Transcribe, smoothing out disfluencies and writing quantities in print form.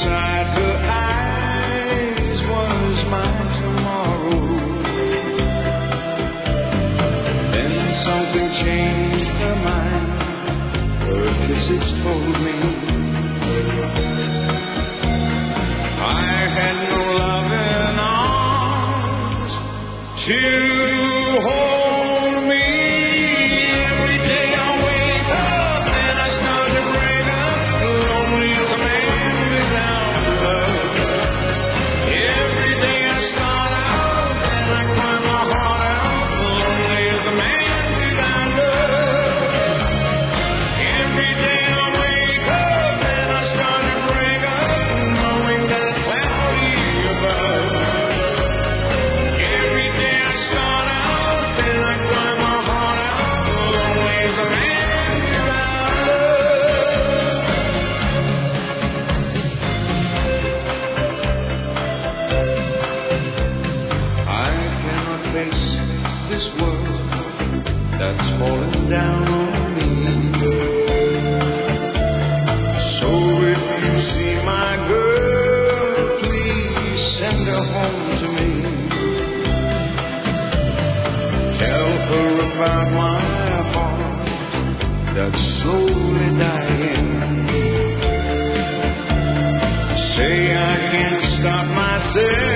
inside her eyes was my tomorrow. Then something changed her mind. Her kisses told me I had no loving arms to hold me. Every day I wake up and I start to break up, lonely as a man without love. Every day I start out and I cry my heart out, lonely as a man without love. Every day I wake up and I start to break up, knowing that it's cloudy above. Every day I start out and I cry my heart out, lonely as a man without love. I cannot face this world that's falling down on me. So if you see my girl, please send her home to me. Tell her about my heart that's slowly dying. Say I can't stop myself